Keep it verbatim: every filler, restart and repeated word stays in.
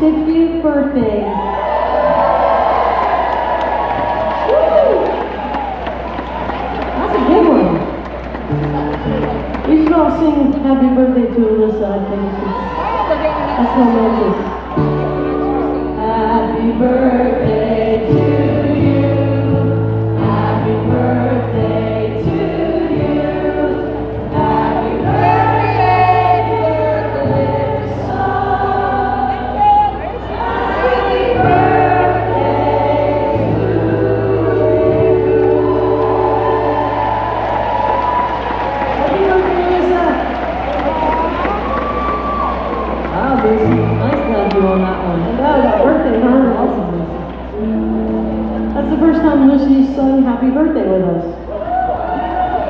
sixtieth birthday. Woo! That's a good one. We should all sing happy birthday to Alyssa, I think. That's momentous. Happy birthday to you. Happy birthday to you. Happy birthday, dear Alyssa. Happy birthday to you. Happy birthday, Alyssa. Wow, Lucy, nice to have you on that one. And that was a birthday, huh? Awesome, Lucy. That's the first time Lucy's sung happy birthday with us.